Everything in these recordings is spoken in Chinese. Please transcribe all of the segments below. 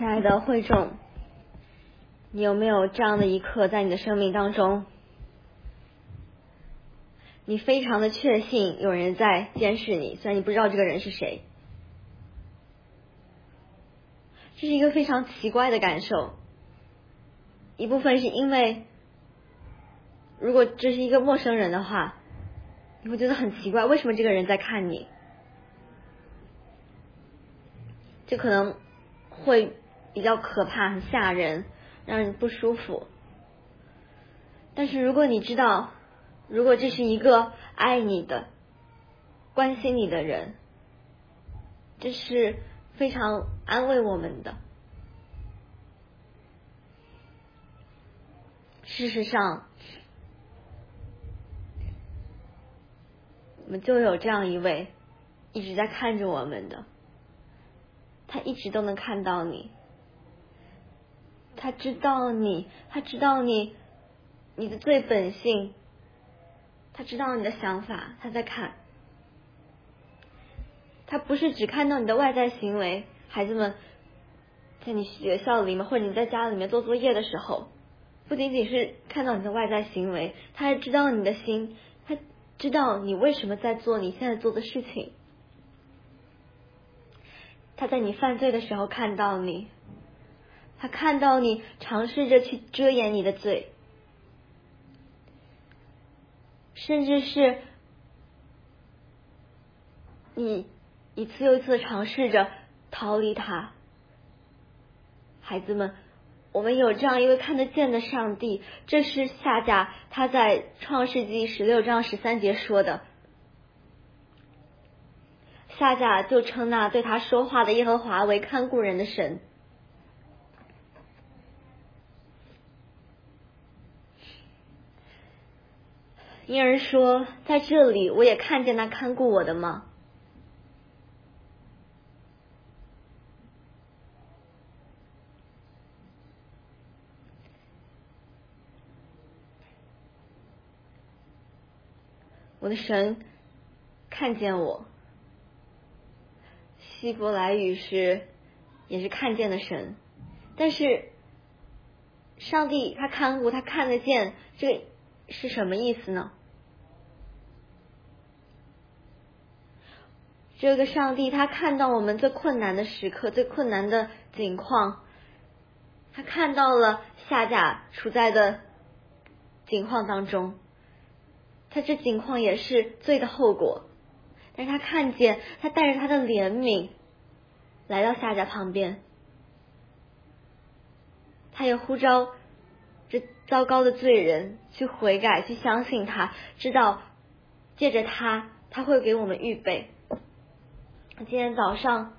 亲爱的会众，你有没有这样的一刻在你的生命当中，你非常的确信有人在监视你，虽然你不知道这个人是谁。这是一个非常奇怪的感受，一部分是因为如果这是一个陌生人的话，你会觉得很奇怪，为什么这个人在看你，这可能会比较可怕，很吓人，让人不舒服。但是如果你知道，如果这是一个爱你的关心你的人，这是非常安慰我们的。事实上，我们就有这样一位一直在看着我们的，他一直都能看到你，他知道你，他知道你的最本性，他知道你的想法，他在看。他不是只看到你的外在行为，孩子们在你学校里面或者你在家里面做作业的时候，不仅仅是看到你的外在行为，他还知道你的心，他知道你为什么在做你现在做的事情。他在你犯罪的时候看到你，他看到你尝试着去遮掩你的罪，甚至是你一次又一次的尝试着逃离他。孩子们，我们有这样一位看得见的上帝，这是夏甲他在创世纪16章13节说的。夏甲就称那对他说话的耶和华为看顾人的神。因而说，在这里我也看见那看顾我的吗？我的神看见我。希伯来语也是看见的神，但是上帝他看顾，他看得见，这个是什么意思呢？这个上帝他看到我们最困难的时刻，最困难的境况，他看到了夏甲处在的境况当中，他这境况也是罪的后果，但是他看见，他带着他的怜悯来到夏甲旁边，他也呼召这糟糕的罪人去悔改，去相信他，知道借着他会给我们预备。今天早上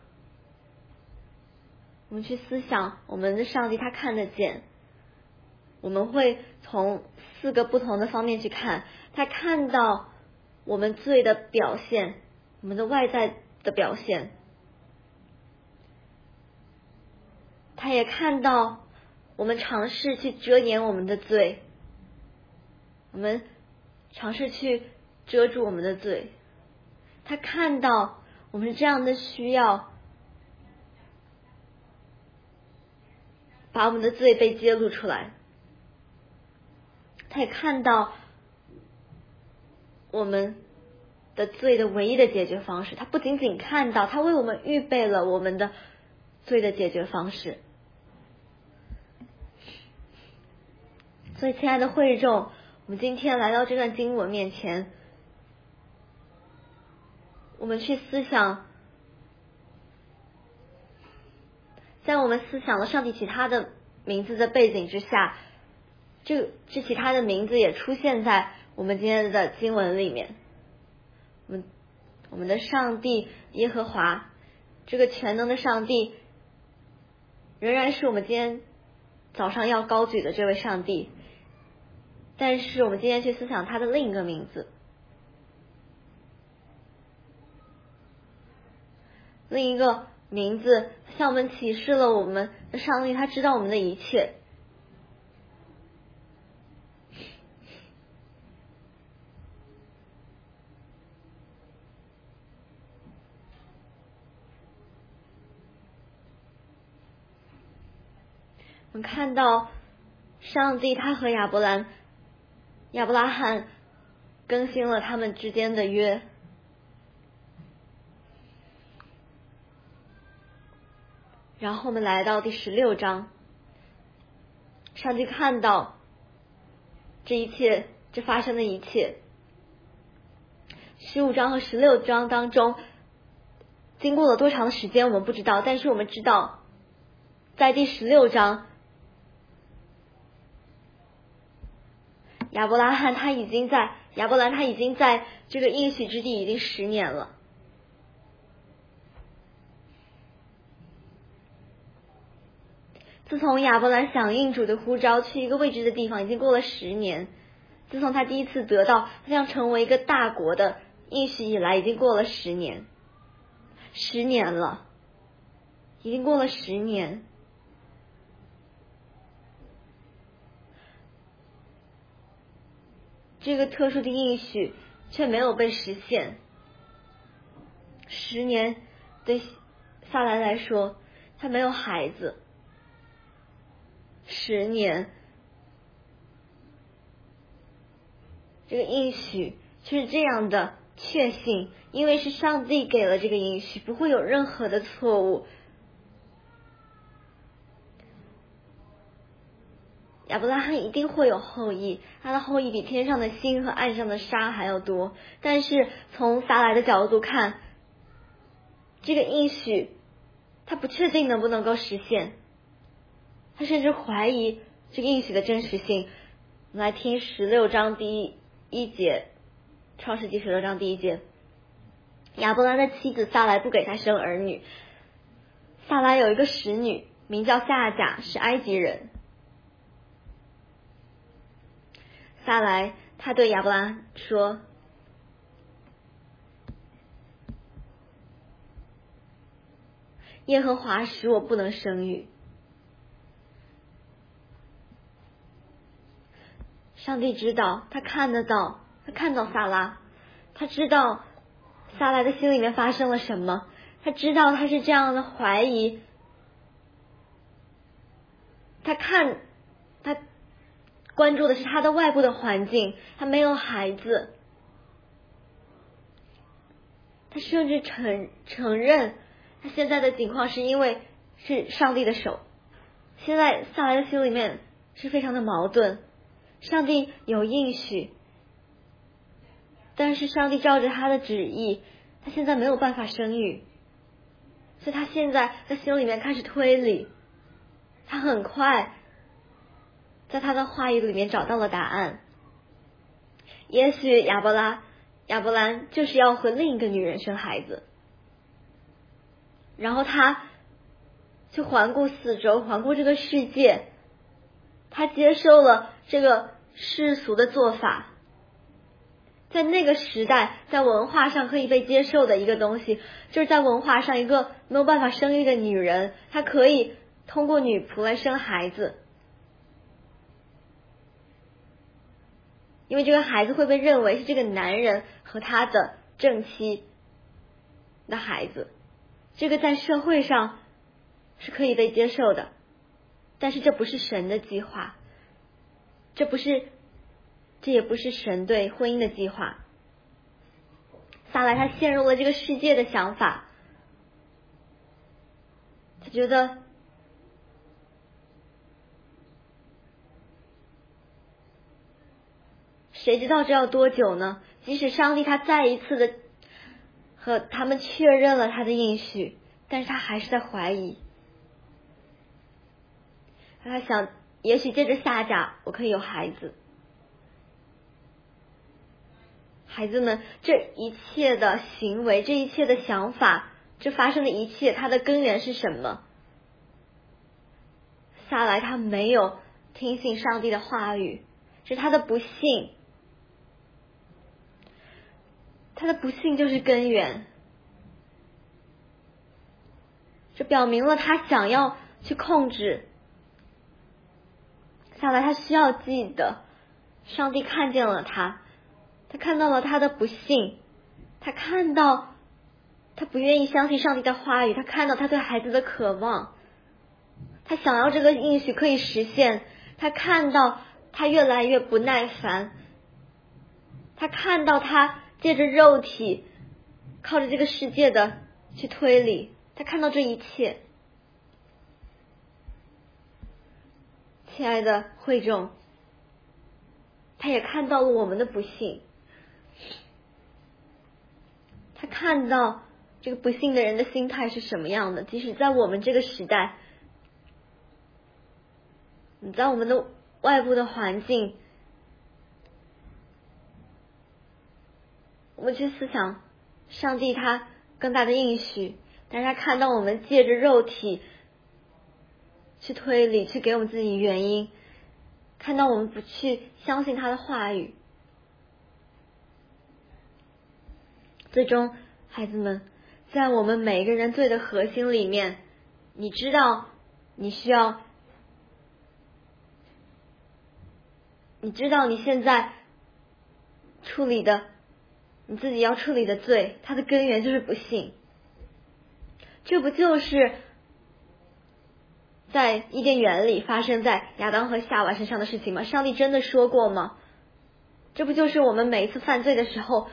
我们去思想我们的上帝他看得见，我们会从4个不同的方面去看。他看到我们罪的表现，我们的外在的表现，他也看到我们尝试去遮掩我们的罪，我们尝试去遮住我们的罪，他看到我们这样的需要，把我们的罪被揭露出来，他也看到我们的罪的唯一的解决方式，他不仅仅看到，他为我们预备了我们的罪的解决方式。所以亲爱的会众，我们今天来到这段经文面前，我们去思想，在我们思想了上帝其他的名字的背景之下，这其他的名字也出现在我们今天的经文里面。我们的上帝耶和华，这个全能的上帝，仍然是我们今天早上要高举的这位上帝，但是我们今天去思想他的另一个名字，另一个名字向我们启示了我们的上帝，他知道我们的一切。 我们看到上帝他和亚伯拉罕更新了他们之间的约。然后我们来到第16章，上帝看到这一切，这发生的一切。15章和16章当中经过了多长的时间我们不知道，但是我们知道在第16章，亚伯兰他已经在这个应许之地已经10年了。自从亚伯兰响应主的呼召去一个未知的地方，已经过了10年。自从他第一次得到他想成为一个大国的应许以来，已经过了10年，10年了，已经过了10年。这个特殊的应许却没有被实现。10年对撒来来说，他没有孩子。10年，这个应许却是这样的确信，因为是上帝给了这个应许，不会有任何的错误。亚伯拉罕一定会有后裔，他的后裔比天上的星和岸上的沙还要多。但是从撒来的角度看，这个应许他不确定能不能够实现，他甚至怀疑这个应许的真实性。我们来听16章第一节，创世纪16章第1节。亚伯兰的妻子撒来不给他生儿女。撒来有一个使女，名叫夏甲，是埃及人。撒来他对亚伯兰说，耶和华使我不能生育。上帝知道，他看到撒拉，他知道撒来的心里面发生了什么，他知道他是这样的怀疑，他关注的是他的外部的环境，他没有孩子，他甚至承认他现在的情况是因为是上帝的手。现在撒来的心里面是非常的矛盾，上帝有应许，但是上帝照着他的旨意，他现在没有办法生育，所以他现在在心里面开始推理。他很快在他的话语里面找到了答案。也许亚伯兰就是要和另一个女人生孩子，然后他去环顾四周，环顾这个世界，他接受了这个世俗的做法。在那个时代，在文化上可以被接受的一个东西，就是在文化上一个没有办法生育的女人，她可以通过女仆来生孩子，因为这个孩子会被认为是这个男人和他的正妻的孩子，这个在社会上是可以被接受的。但是这不是神的计划，这也不是神对婚姻的计划。撒来他陷入了这个世界的想法，他觉得谁知道这要多久呢？即使上帝他再一次的和他们确认了他的应许，但是他还是在怀疑。他想，也许借着夏甲我可以有孩子。孩子们，这一切的行为，这一切的想法，这发生的一切，它的根源是什么？撒来他没有听信上帝的话语，是他的不信，他的不信就是根源。这表明了他想要去控制。撒来他需要记得，上帝看见了他看到了他的不信，他看到他不愿意相信上帝的话语，他看到他对孩子的渴望， 他想要这个应许可以实现，他看到他越来越不耐烦，他看到他借着肉体靠着这个世界的去推理，他看到这一切。亲爱的会众，他也看到了我们的不幸，他看到这个不幸的人的心态是什么样的。即使在我们这个时代，你在我们的外部的环境，我们去思想上帝他更大的应许，但是他看到我们借着肉体去推理，去给我们自己原因，看到我们不去相信他的话语，最终孩子们，在我们每个人罪的核心里面，你知道你需要，你知道你现在处理的你自己要处理的罪，它的根源就是不信。这不就是在伊甸园里发生在亚当和夏娃身上的事情吗？上帝真的说过吗？这不就是我们每一次犯罪的时候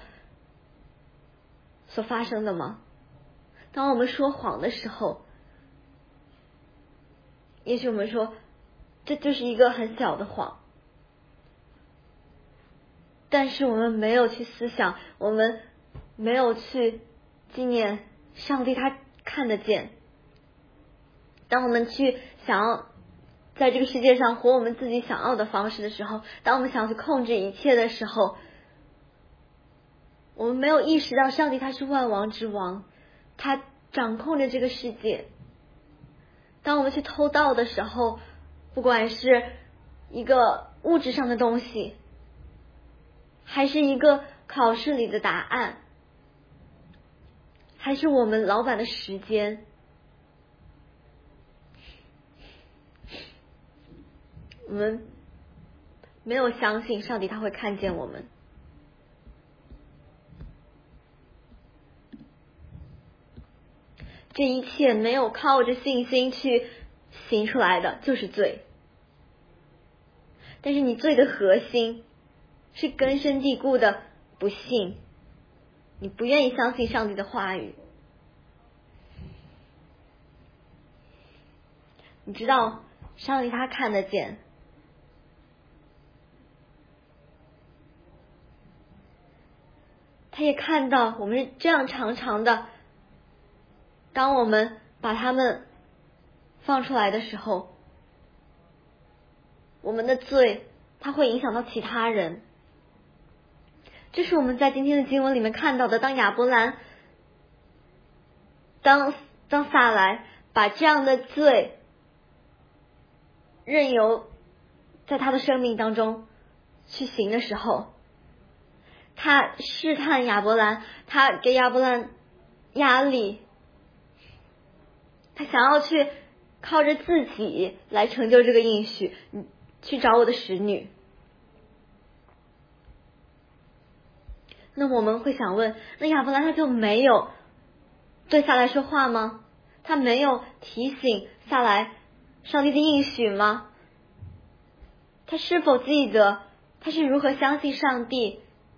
所发生的吗？当我们说谎的时候，也许我们说这就是一个很小的谎，但是我们没有去思想，我们没有去纪念上帝他看得见。当我们去想要在这个世界上活我们自己想要的方式的时候，当我们想要去控制一切的时候，我们没有意识到上帝他是万王之王，他掌控着这个世界。当我们去偷盗的时候，不管是一个物质上的东西，还是一个考试里的答案，还是我们老板的时间，我们没有相信上帝他会看见我们。这一切没有靠着信心去行出来的就是罪。但是你罪的核心是根深蒂固的不信，你不愿意相信上帝的话语。你知道上帝他看得见，他也看到我们是这样常常的，当我们把他们放出来的时候，我们的罪它会影响到其他人。这是我们在今天的经文里面看到的，当亚伯兰当撒来把这样的罪任由在他的生命当中去行的时候，他试探亚伯兰，他给亚伯兰压力，他想要去靠着自己来成就这个应许，去找我的使女。那我们会想问，那亚伯兰他就没有对撒来说话吗？他没有提醒撒来上帝的应许吗？他是否记得他是如何相信上帝？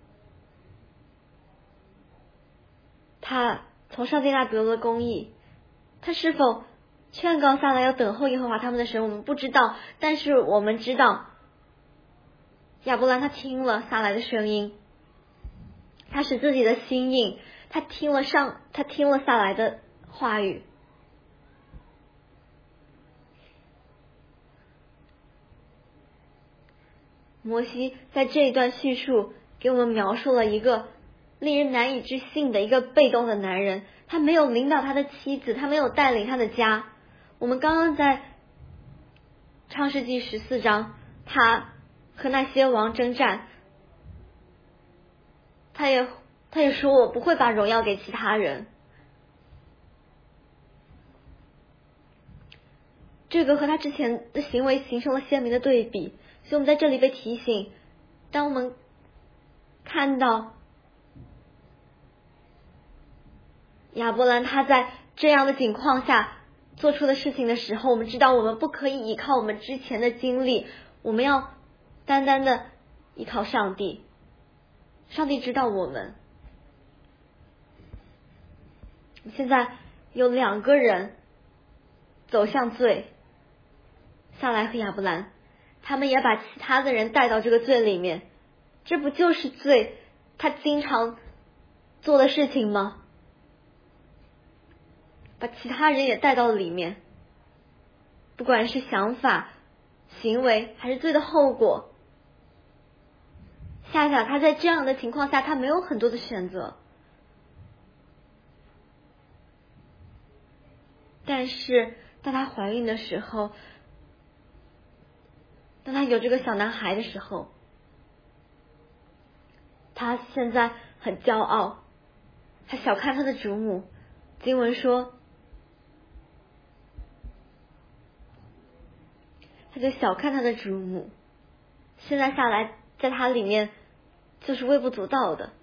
他从上帝那得了公义，他是否劝告撒来要等候耶和华他们的神？我们不知道，但是我们知道亚伯兰他听了撒来的声音，他使自己的心硬，他听了撒来的话语。摩西在这一段叙述给我们描述了一个令人难以置信的一个被动的男人，他没有领导他的妻子，他没有带领他的家。我们刚刚在创世纪14章，他和那些王征战，他也说我不会把荣耀给其他人。这个和他之前的行为形成了鲜明的对比，所以我们在这里被提醒，当我们看到亚伯兰他在这样的境况下做出的事情的时候，我们知道我们不可以依靠我们之前的经历，我们要单单的依靠上帝。上帝知道我们。现在有2个人走向罪，撒来和亚伯兰，他们也把其他的人带到这个罪里面，这不就是罪他经常做的事情吗？把其他人也带到了里面，不管是想法、行为还是罪的后果。夏甲他在这样的情况下，他没有很多的选择，但是当她怀孕的时候，当她有这个小男孩的时候，她现在很骄傲，她小看她的主母。经文说，她就小看她的主母，现在下来在她里面就是微不足道的。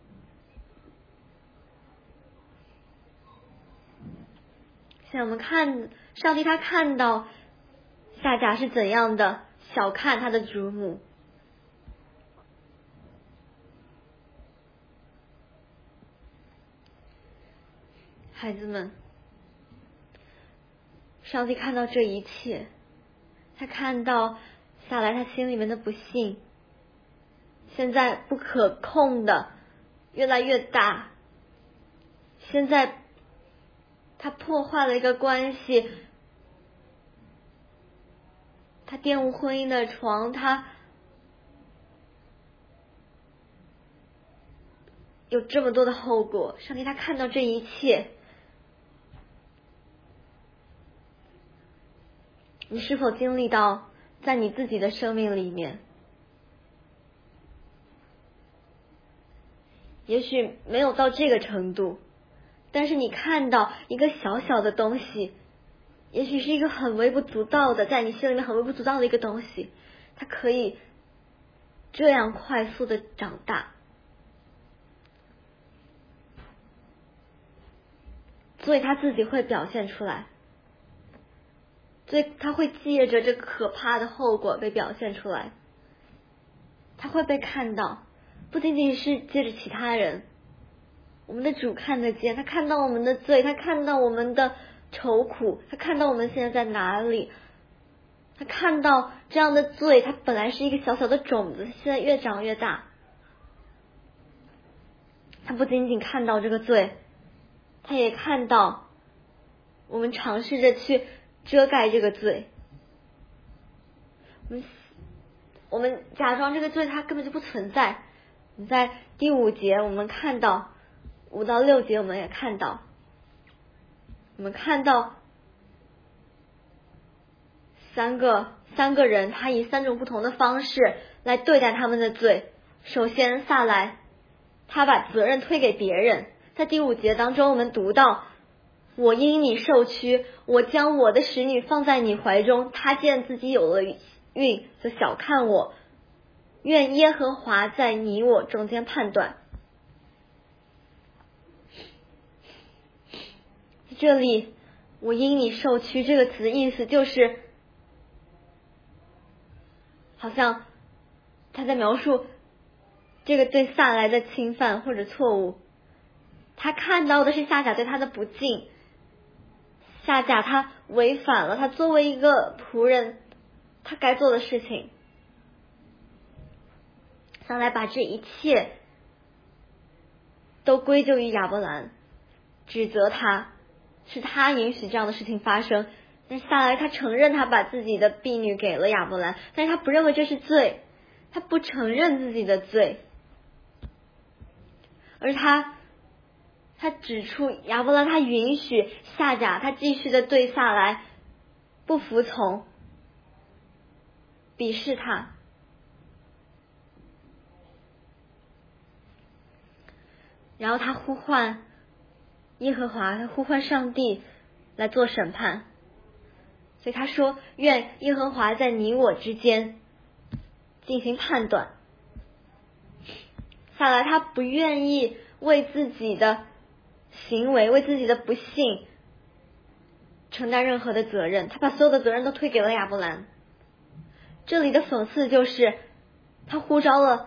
现在我们看上帝，他看到夏甲是怎样的小看他的主母。孩子们，上帝看到这一切，他看到下来他心里面的不幸，现在不可控的越来越大，现在他破坏了一个关系，他玷污婚姻的床，他有这么多的后果。上帝他看到这一切，你是否经历到在你自己的生命里面？也许没有到这个程度，但是你看到一个小小的东西，也许是一个很微不足道的，在你心里面很微不足道的一个东西，它可以这样快速的长大。所以他自己会表现出来，所以他会借着这可怕的后果被表现出来，他会被看到，不仅仅是借着其他人，我们的主看得见，他看到我们的罪，他看到我们的愁苦，他看到我们现在在哪里，他看到这样的罪，它本来是一个小小的种子，现在越长越大。他不仅仅看到这个罪，他也看到我们尝试着去遮盖这个罪，我们假装这个罪它根本就不存在。我们在第5节我们看到，5到6节我们也看到，我们看到三个人，他以3种不同的方式来对待他们的罪。首先撒来，他把责任推给别人。在第5节当中我们读到，我因你受屈，我将我的使女放在你怀中，他见自己有了孕，就小看我，愿耶和华在你我中间判断。这里我因你受屈这个词的意思就是好像他在描述这个对撒来的侵犯或者错误，他看到的是夏甲对他的不敬，夏甲他违反了他作为一个仆人他该做的事情，撒来把这一切都归咎于亚伯兰，指责他，是他允许这样的事情发生。但撒来他承认他把自己的婢女给了亚伯兰，但是他不认为这是罪，他不承认自己的罪，而他指出亚伯兰他允许夏甲他继续的对撒来不服从，鄙视他。然后他呼唤耶和华，他呼唤上帝来做审判。所以他说，愿耶和华在你我之间进行判断。撒来他不愿意为自己的行为，为自己的不幸承担任何的责任，他把所有的责任都推给了亚伯兰。这里的讽刺就是他呼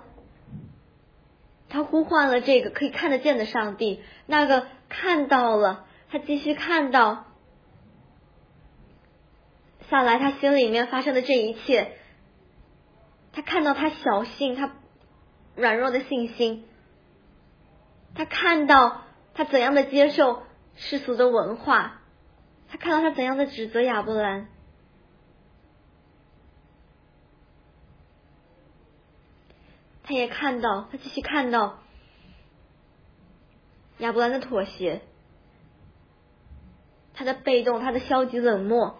唤了这个可以看得见的上帝，那个看到了，他继续看到撒来他心里面发生的这一切，他看到他小信，他软弱的信心，他看到他怎样的接受世俗的文化，他看到他怎样的指责亚伯兰。他也看到，他继续看到亚伯兰的妥协，他的被动，他的消极冷漠。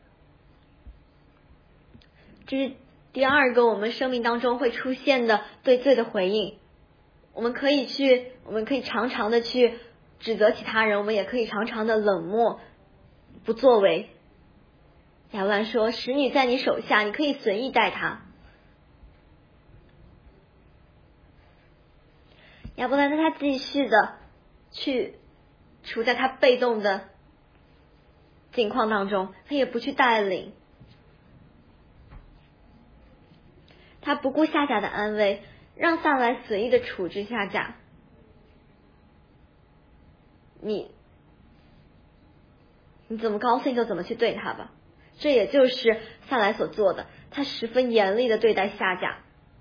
这是第二个我们生命当中会出现的对罪的回应。我们可以常常的去指责其他人，我们也可以常常的冷漠不作为。亚伯兰说，使女在你手下，你可以随意待她。亚伯兰他继续的去处在他被动的境况当中，他也不去带领，他不顾夏甲的安危，让撒来随意的处置夏甲。你怎么高兴就怎么去对他吧，这也就是撒来所做的，他十分严厉的对待夏甲。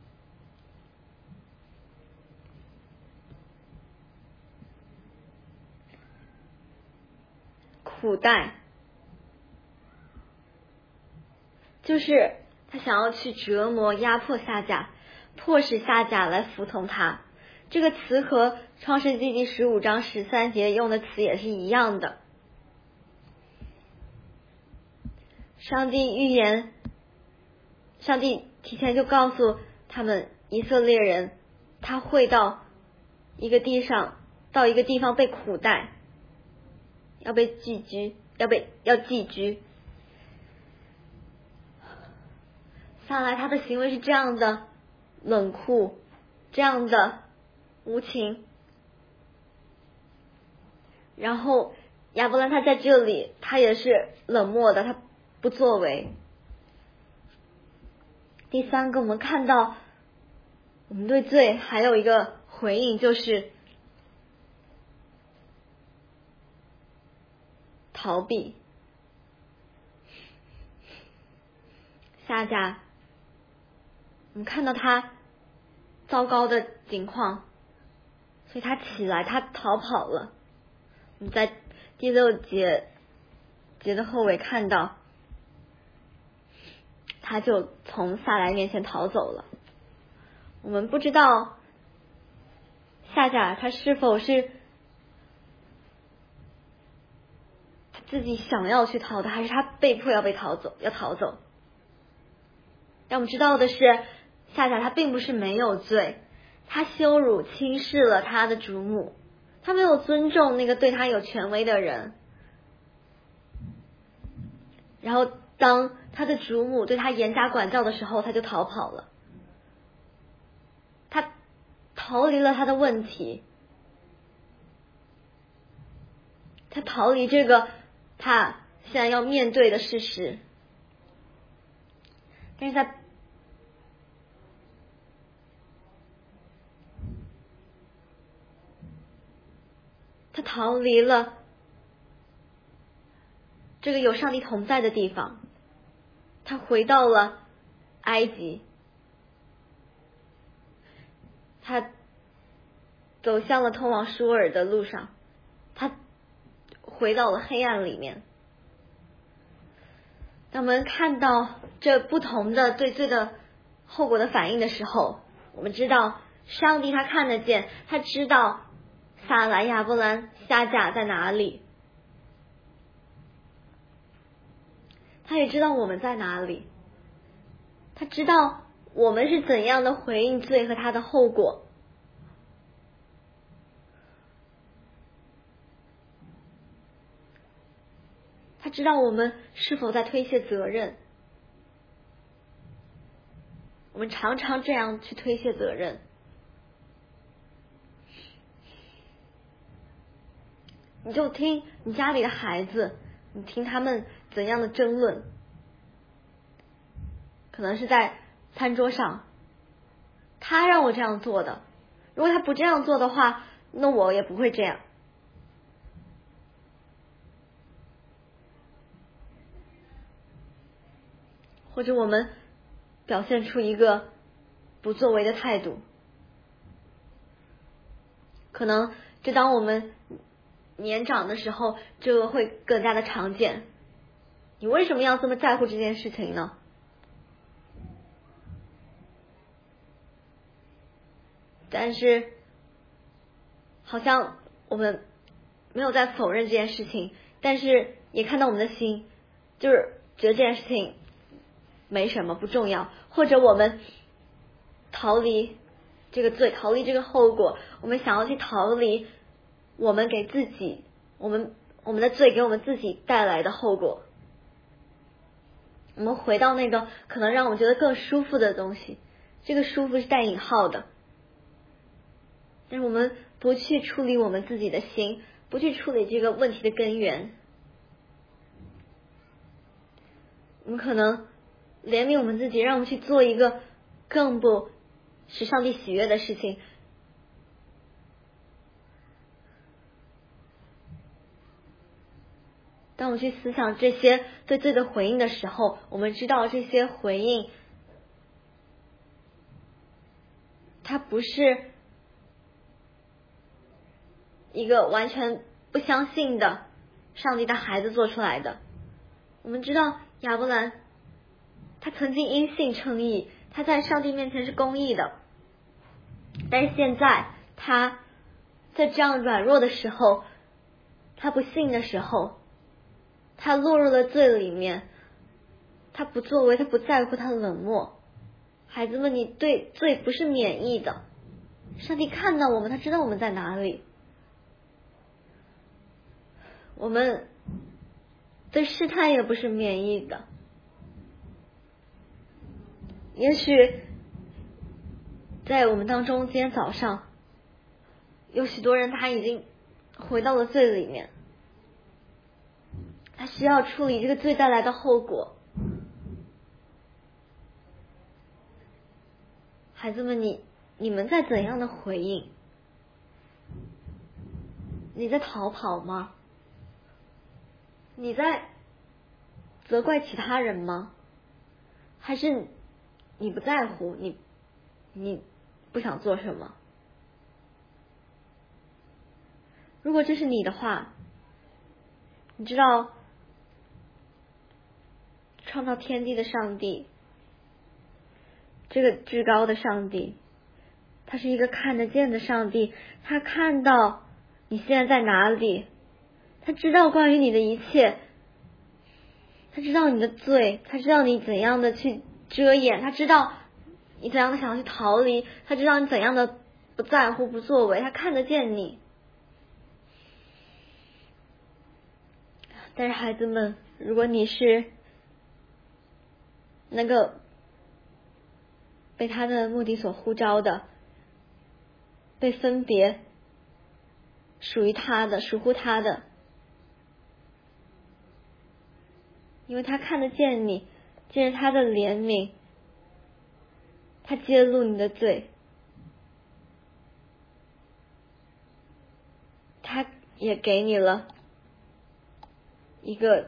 苦待就是他想要去折磨压迫夏甲，迫使夏甲来服从他。这个词和创世纪第15章13节用的词也是一样的。上帝预言，上帝提前就告诉他们以色列人，他会到一个地方被苦待，要被寄居，要寄居。撒来他的行为是这样的冷酷，这样的无情。然后亚伯兰他在这里，他也是冷漠的，他不作为。第三个，我们看到我们对罪还有一个回应，就是逃避。夏甲，我们看到他糟糕的境况，所以他起来，他逃跑了。我们在第6节的后尾看到，他就从撒来面前逃走了。我们不知道夏甲他是否是他自己想要去逃的，还是他被迫要逃走。让我们知道的是，夏甲他并不是没有罪，他羞辱轻视了他的主母，他没有尊重那个对他有权威的人。然后当他的主母对他严加管教的时候，他就逃跑了，他逃离了他的问题，他逃离这个他现在要面对的事实。但是他逃离了这个有上帝同在的地方，他回到了埃及，他走向了通往舒尔的路上，他回到了黑暗里面。当我们看到这不同的对罪的后果的反应的时候，我们知道上帝他看得见，他知道撒来、亚伯兰、夏甲在哪里，他也知道我们在哪里，他知道我们是怎样的回应罪和他的后果。他知道我们是否在推卸责任，我们常常这样去推卸责任。你就听你家里的孩子， 你听他们怎样的争论，可能是在餐桌上，他让我这样做的，如果他不这样做的话，那我也不会这样。或者我们表现出一个不作为的态度，可能就当我们年长的时候，这个会更加的常见。你为什么要这么在乎这件事情呢？但是好像我们没有在否认这件事情，但是也看到我们的心就是觉得这件事情没什么，不重要，或者我们逃离这个罪，逃离这个后果，我们想要去逃离我们给自己我们的罪给我们自己带来的后果，我们回到那个可能让我们觉得更舒服的东西，这个舒服是带引号的，但是我们不去处理我们自己的心，不去处理这个问题的根源，我们可能怜悯我们自己，让我们去做一个更不使上帝喜悦的事情。当我们去思想这些对罪的回应的时候，我们知道这些回应它不是一个完全不相信的上帝的孩子做出来的。我们知道亚伯兰他曾经因信称义，他在上帝面前是公义的，但是现在他在这样软弱的时候，他不信的时候，他落入了罪里面，他不作为，他不在乎，他冷漠。孩子们，你对罪不是免疫的，上帝看到我们，他知道我们在哪里。我们对试探也不是免疫的，也许在我们当中，今天早上有许多人他已经回到了罪里面，他需要处理这个罪带来的后果。孩子们，你们在怎样的回应？你在逃跑吗？你在责怪其他人吗？还是你不在乎，你不想做什么？如果这是你的话，你知道创造天地的上帝，这个至高的上帝，他是一个看得见的上帝，他看到你现在在哪里，他知道关于你的一切，他知道你的罪，他知道你怎样的去遮掩，他知道你怎样的想要去逃离，他知道你怎样的不在乎不作为，他看得见你。但是孩子们，如果你是那个被他的目的所呼召的，被分别属于他的，属乎他的，因为他看得见你，借着他的怜悯，他揭露你的罪，他也给你了一个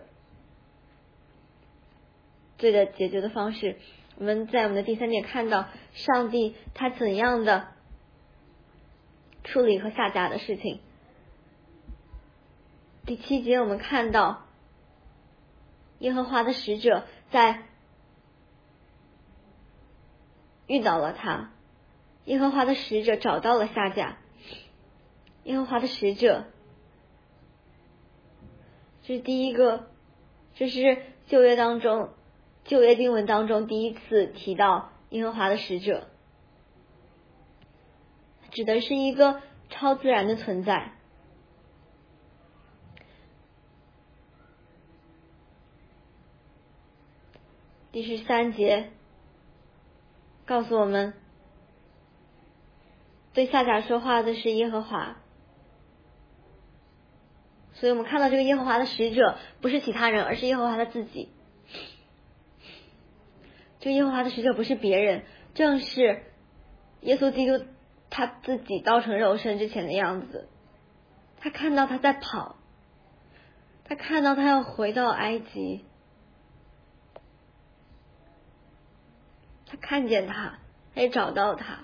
罪的解决的方式。我们在我们的第3点看到上帝他怎样的处理和下甲的事情。第7节我们看到耶和华的使者在遇到了他，耶和华的使者找到了夏甲，耶和华的使者，这是第一个，这是旧约经文当中第一次提到耶和华的使者，指的是一个超自然的存在。第13节告诉我们，对夏甲说话的是耶和华， 所以我们看到这个耶和华的使者不是其他人，而是耶和华他自己。这个耶和华的使者不是别人，正是耶稣基督他自己道成肉身之前的样子。他看到他在跑，他看到他要回到埃及，他看见他，他也找到他。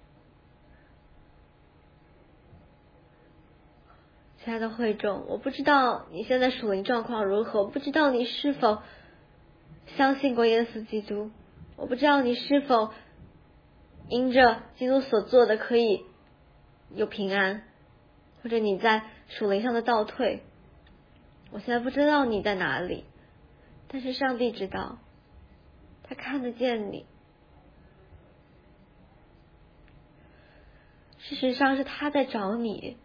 亲爱的会众，我不知道你现在属灵状况如何，我不知道你是否相信过耶稣基督，我不知道你是否因着基督所做的可以有平安，或者你在属灵上的倒退。我现在不知道你在哪里，但是上帝知道，他看得见你。事实上是他在找你。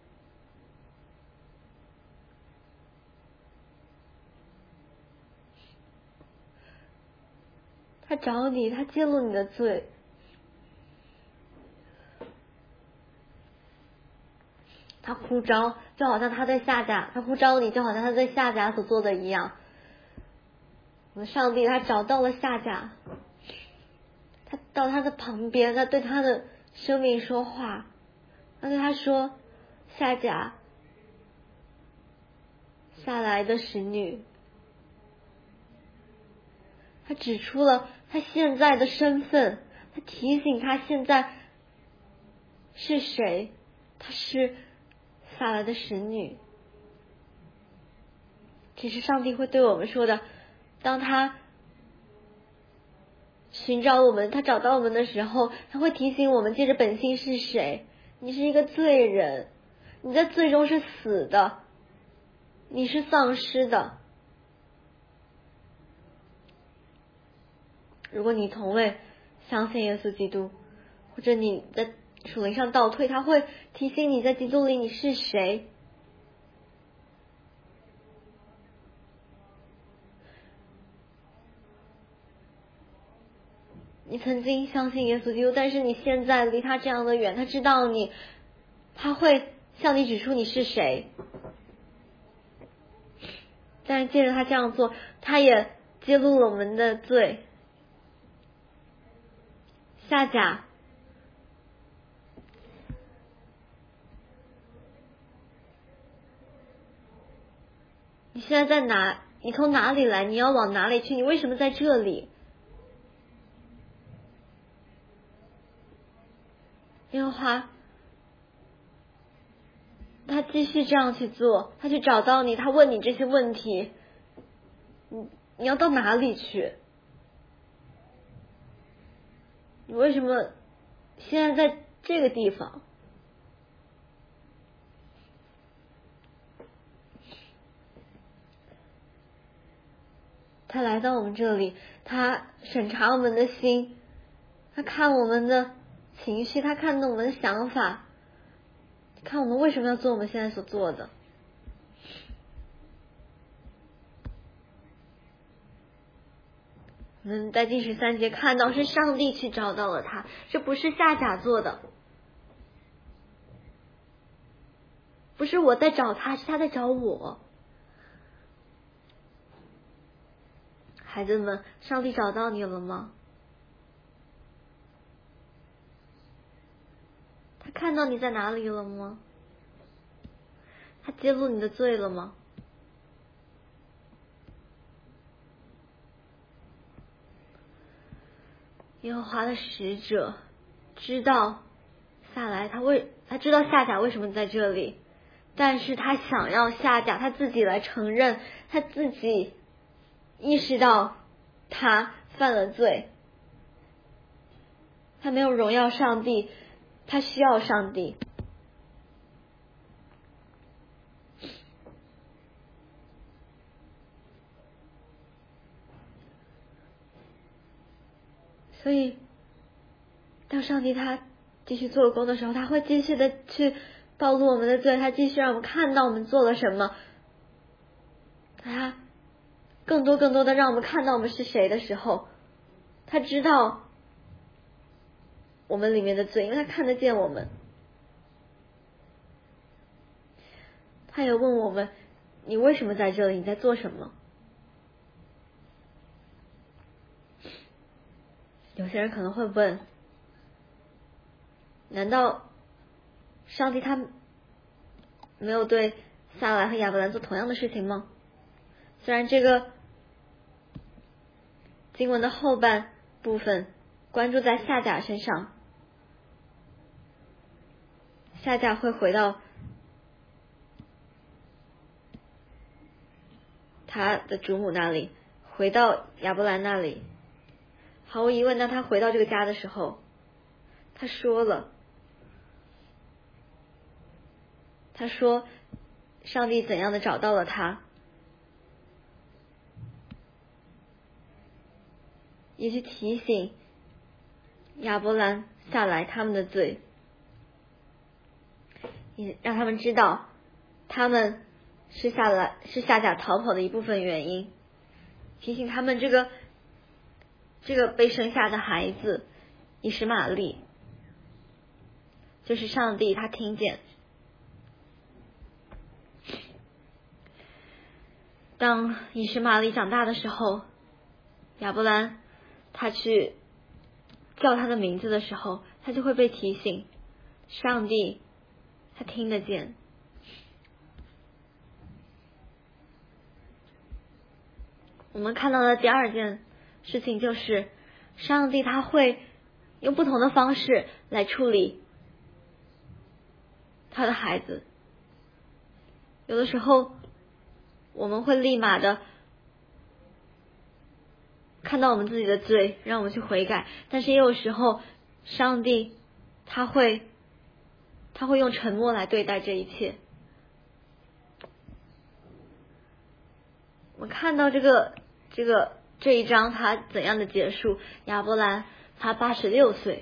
他找你，他揭露你的罪。他呼召，就好像他在下甲，他呼召你，就好像他在下甲所做的一样。我们上帝他找到了下甲，他到他的旁边，他对他的生命说话，他对他说：“下甲，下来的使女。”他指出了他现在的身份，他提醒他现在是谁，他是撒来的使女。这是上帝会对我们说的，当他寻找我们，他找到我们的时候，他会提醒我们借着本性是谁。你是一个罪人，你在罪中是死的，你是丧失的。如果你从未相信耶稣基督，或者你在属灵上倒退，他会提醒你在基督里你是谁。你曾经相信耶稣基督，但是你现在离他这样的远，他知道你，他会向你指出你是谁。但是借着他这样做，他也揭露了我们的罪。下甲，你现在在哪？你从哪里来？你要往哪里去？你为什么在这里？耶和华他继续这样去做，他去找到你，他问你这些问题，你要到哪里去？你为什么现在在这个地方？他来到我们这里，他审查我们的心，他看我们的情绪，他看我们的想法，看我们为什么要做我们现在所做的。我们在第13节看到是上帝去找到了他，这不是下甲做的，不是我在找他，是他在找我。孩子们，上帝找到你了吗？他看到你在哪里了吗？他揭露你的罪了吗？耶和华的使者知道下来，他知道下甲为什么在这里，但是他想要下甲他自己来承认，他自己意识到他犯了罪，他没有荣耀上帝，他需要上帝。所以当上帝他继续做工的时候，他会继续的去暴露我们的罪，他继续让我们看到我们做了什么，他更多的让我们看到我们是谁的时候，他知道我们里面的罪，因为他看得见我们。他也问我们， 你为什么在这里？你在做什么？有些人可能会问，难道上帝他没有对撒来和亚伯兰做同样的事情吗？虽然这个经文的后半部分关注在夏甲身上，夏甲会回到他的主母那里，回到亚伯兰那里。毫无疑问，当他回到这个家的时候，他说上帝怎样的找到了他，也去提醒亚伯兰下来他们的罪，也让他们知道他们是夏甲逃跑的一部分原因，提醒他们这个被生下的孩子以实玛利就是上帝他听见。当以实玛利长大的时候，亚伯兰他去叫他的名字的时候，他就会被提醒，上帝他听得见。我们看到的第二件事情就是，上帝他会用不同的方式来处理他的孩子。有的时候我们会立马的看到我们自己的罪，让我们去悔改，但是也有时候上帝他会用沉默来对待这一切。我们看到这一章他怎样的结束，亚伯兰他86岁，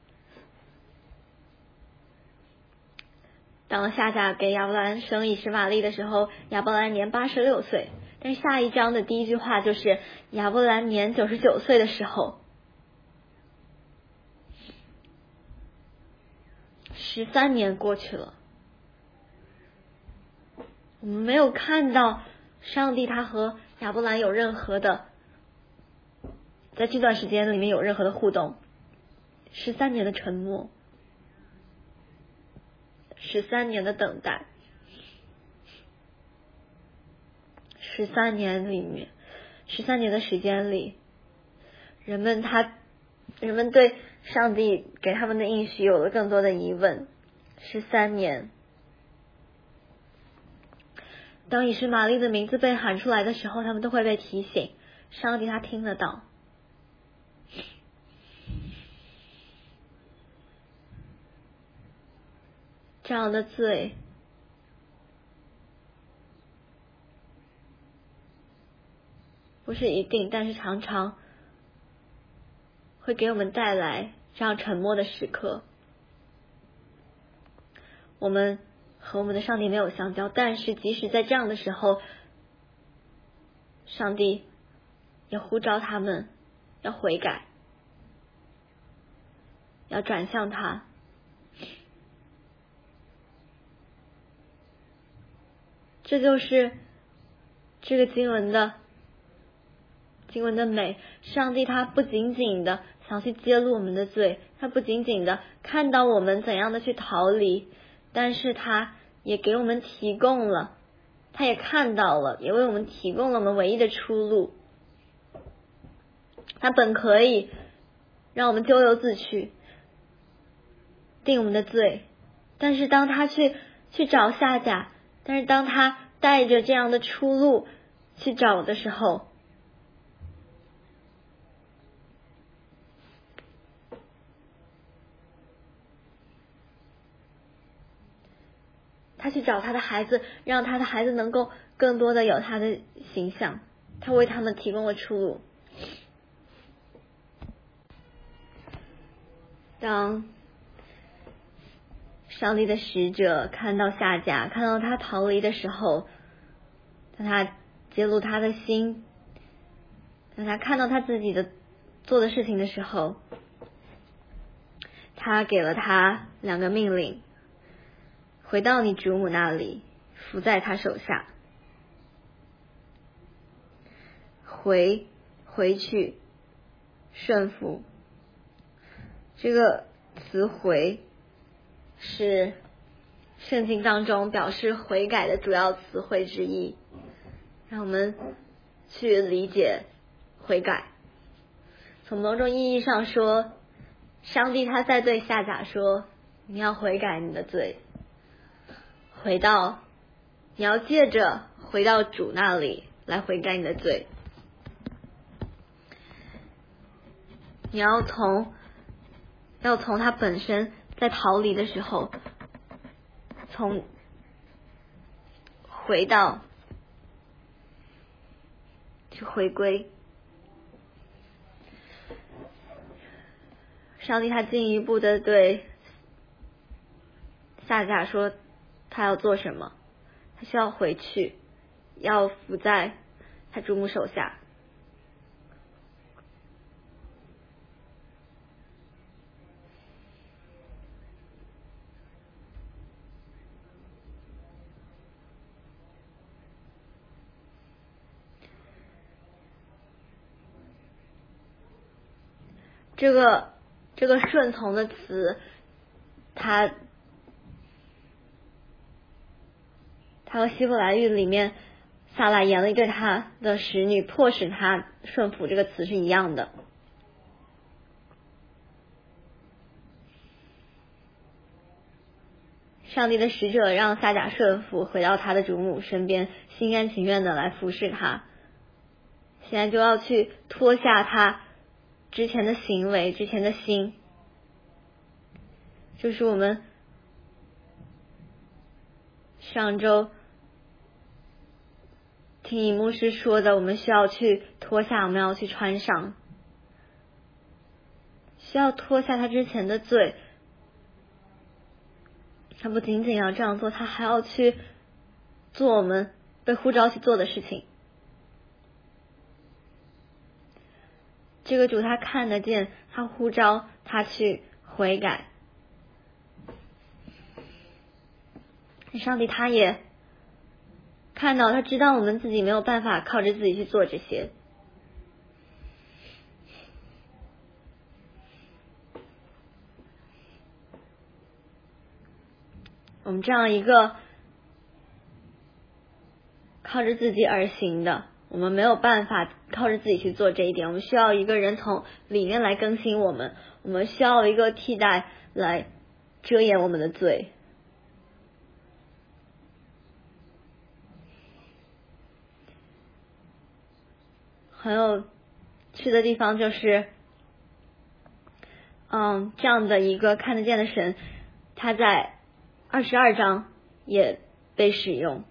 当夏甲给亚伯兰生以实玛利的时候，亚伯兰年86岁。但是下一章的第一句话就是亚伯兰年99岁的时候，13年过去了，我们没有看到上帝他和亚伯兰有任何的在这段时间里面有任何的互动。13年的沉默，13年的等待，13年的时间里，人们对上帝给他们的应许有了更多的疑问。13年，当以实玛利的名字被喊出来的时候，他们都会被提醒，上帝他听得到。这样的罪不是一定，但是常常会给我们带来这样沉默的时刻。我们和我们的上帝没有相交，但是即使在这样的时候，上帝也呼召他们要悔改，要转向他。这就是这个经文的美。上帝他不仅仅的想去揭露我们的罪，他不仅仅的看到我们怎样的去逃离，但是他也给我们提供了，他也看到了，也为我们提供了我们唯一的出路。他本可以让我们咎由自取，定我们的罪，但是当他去找夏甲，但是当他带着这样的出路去找的时候，他去找他的孩子，让他的孩子能够更多的有他的形象，他为他们提供了出路。当上帝的使者看到夏甲，看到他逃离的时候，当他揭露他的心，当他看到他自己的做的事情的时候，他给了他2个命令：回到你主母那里，伏在他手下。 回去顺服。这个词回是圣经当中表示悔改的主要词汇之一，让我们去理解悔改。从某种意义上说，上帝他在对夏甲说，你要悔改你的罪，你要借着回到主那里来悔改你的罪，你要从他本身在逃离的时候，去回归。上帝他进一步的对夏甲说，他要做什么？他需要回去，要服在他主母手下。这个顺从的词，它和希伯来语里面撒拉严厉对他的使女迫使他顺服这个词是一样的。上帝的使者让夏甲顺服，回到他的主母身边，心甘情愿的来服侍他。现在就要去脱下他之前的行为，之前的心，就是我们上周听尹牧师说的，我们需要去脱下，我们要去穿上，需要脱下他之前的罪。他不仅仅要这样做，他还要去做我们被呼召去做的事情。这个主他看得见，他呼召他去悔改。上帝他也看到，他知道我们自己没有办法靠着自己去做这些。我们这样一个靠着自己而行的，我们没有办法靠着自己去做这一点，我们需要一个人从里面来更新我们，我们需要一个替代来遮掩我们的罪。很有趣的地方就是，这样的一个看得见的神，他在22章也被使用。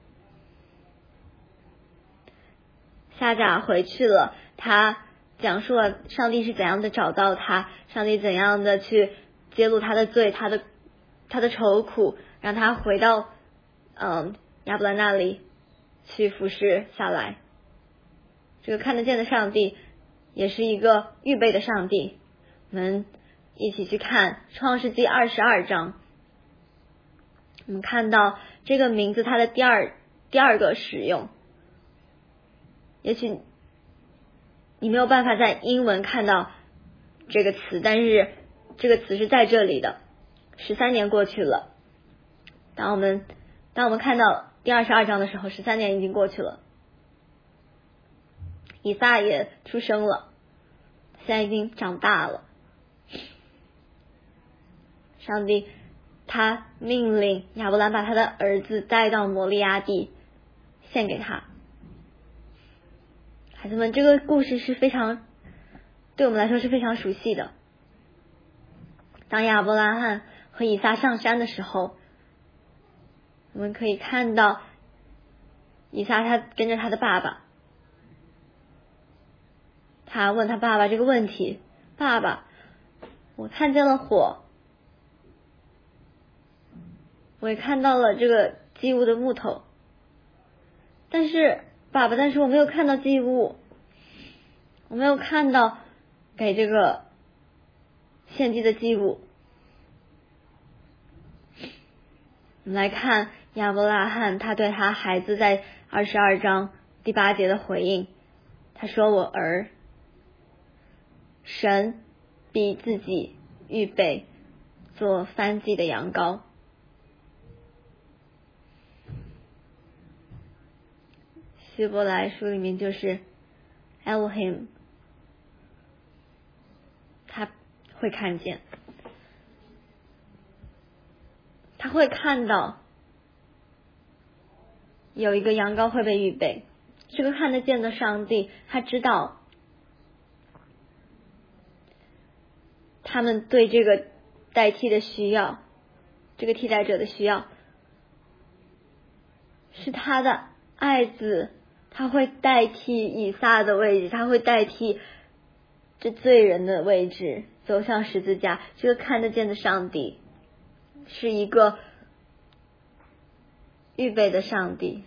夏甲回去了，他讲述了上帝是怎样的找到他，上帝怎样的去揭露他的罪，他的愁苦，让他回到亚伯兰那里去服侍下来。这个看得见的上帝也是一个预备的上帝。我们一起去看创世纪22章，我们看到这个名字它的第二个使用。也许你没有办法在英文看到这个词，但是这个词是在这里的。13年过去了，当我们看到第22章的时候，13年已经过去了。以撒也出生了，现在已经长大了。上帝他命令亚伯兰把他的儿子带到摩利亚地献给他。孩子们，这个故事是对我们来说是非常熟悉的。当亚伯拉罕和以撒上山的时候，我们可以看到以撒他跟着他的爸爸，他问他爸爸这个问题：爸爸，我看见了火，我也看到了这个祭物的木头，但是我没有看到祭物，我没有看到给这个献祭的祭物。我们来看亚伯拉罕他对他孩子在22章第8节的回应。 他说我儿，神必自己预备做燔祭的羊羔。希伯来书里面就是 Elohim， 他会看见，他会看到有一个羊羔会被预备。这个看得见的上帝，他知道他们对这个代替的需要，这个替代者的需要，是他的爱子，他会代替以撒的位置，他会代替这罪人的位置走向十字架。这个看得见的上帝是一个预备的上帝。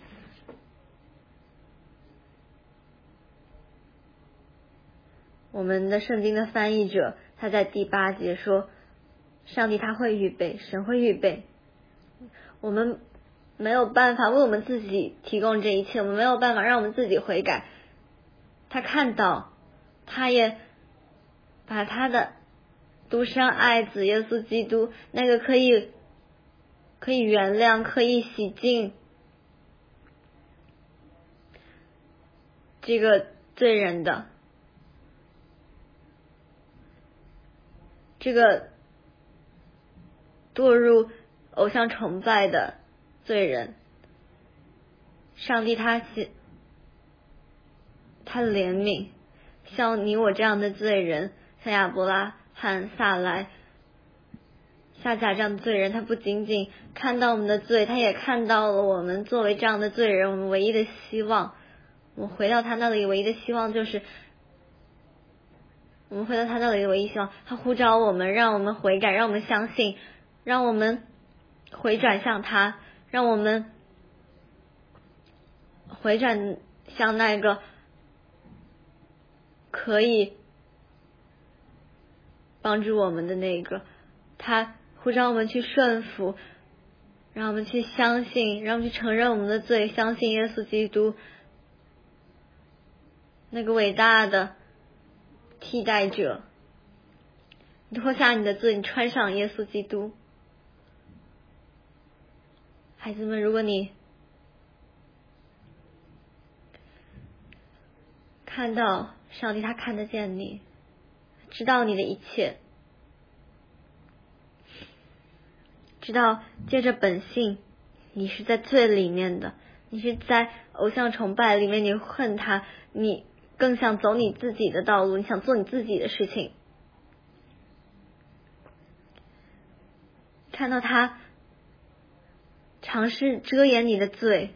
我们的圣经的翻译者他在第8节说，上帝他会预备，神会预备，我们没有办法为我们自己提供这一切，我们没有办法让我们自己悔改。他看到，他也把他的独生爱子耶稣基督，那个可以原谅，可以洗净这个罪人的，这个堕入偶像崇拜的罪人，上帝他怜悯，像你我这样的罪人，像亚伯拉罕、撒来、夏甲这样的罪人，他不仅仅看到我们的罪，他也看到了我们作为这样的罪人，我们唯一的希望。我们回到他那里唯一的希望就是他呼召我们，让我们悔改，让我们相信，让我们回转向他，让我们回转向那个可以帮助我们的那个，他呼召我们去顺服，让我们去相信，让我们去承认我们的罪，相信耶稣基督那个伟大的替代者。你脱下你的罪，你穿上耶稣基督。孩子们，如果你看到上帝，他看得见你，知道你的一切，知道借着本性你是在罪里面的，你是在偶像崇拜里面，你恨他，你更想走你自己的道路，你想做你自己的事情。看到他尝试遮掩你的罪，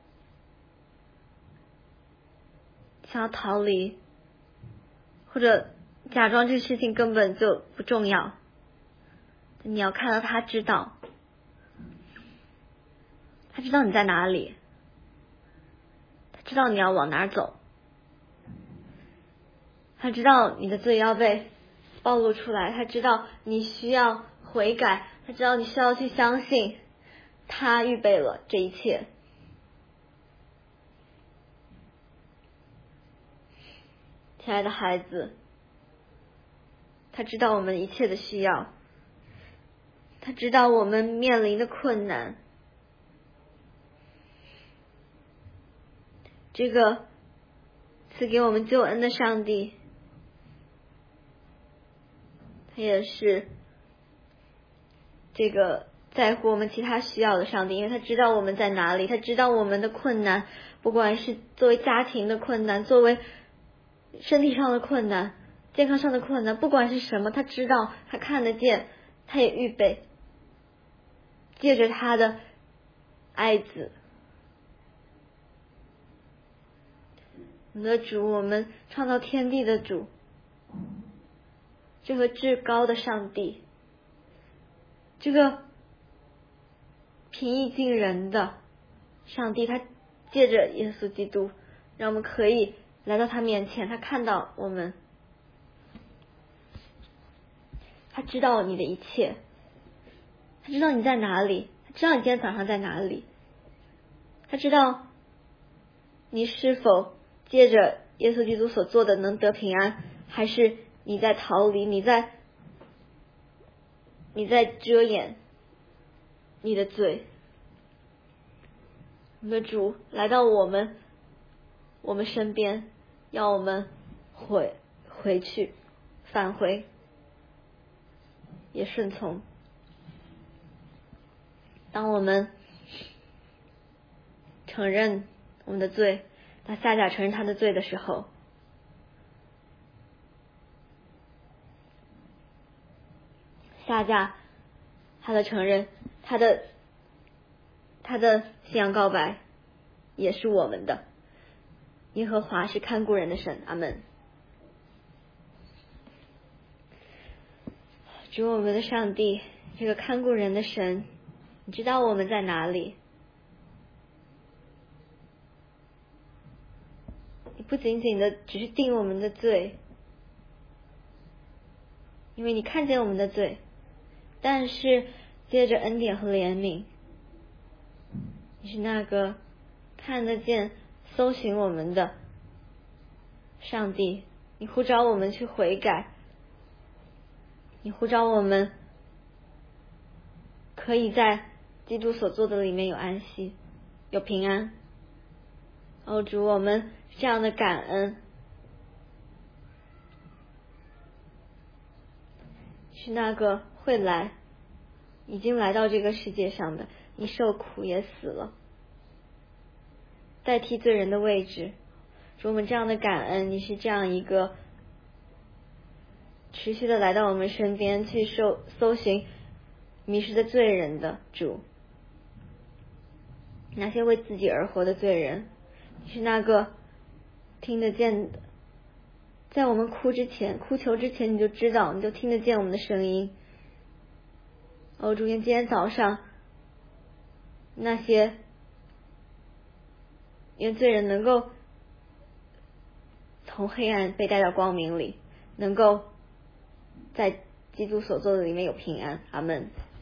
想要逃离，或者假装这个事情根本就不重要，你要看到他知道，他知道你在哪里，他知道你要往哪儿走，他知道你的罪要被暴露出来，他知道你需要悔改，他知道你需要去相信，他预备了这一切。亲爱的孩子，他知道我们一切的需要，他知道我们面临的困难。这个赐给我们救恩的上帝，他也是这个在乎我们其他需要的上帝，因为他知道我们在哪里，他知道我们的困难，不管是作为家庭的困难，作为身体上的困难，健康上的困难，不管是什么，他知道，他看得见，他也预备，借着他的爱子，我们的主，我们创造天地的主，这个至高的上帝，这个平易近人的上帝，他借着耶稣基督，让我们可以来到他面前，他看到我们，他知道你的一切，他知道你在哪里，他知道你今天早上在哪里，他知道你是否借着耶稣基督所做的能得平安，还是你在逃离，你在遮掩你的罪？我们的主来到我们身边，要我们回去，返回，也顺从。当我们承认我们的罪，当夏甲承认他的罪的时候，夏甲他的承认，他的信仰告白也是我们的。耶和华是看顾人的神，阿们。主我们的上帝，这个看顾人的神，你知道我们在哪里？你不仅仅的只是定我们的罪，因为你看见我们的罪，但是借着恩典和怜悯，你是那个看得见搜寻我们的上帝。你呼召我们去悔改，你呼召我们可以在基督所做的里面有安息，有平安。主，我们这样的感恩，是那个会来，已经来到这个世界上的，你受苦也死了，代替罪人的位置。主，我们这样的感恩，你是这样一个持续的来到我们身边去搜寻迷失的罪人的主，那些为自己而活的罪人，你是那个听得见的，在我们哭求之前，你就知道，你就听得见我们的声音。主，愿今天早上那些愿罪人能够从黑暗被带到光明里，能够在基督所做的里面有平安，阿们。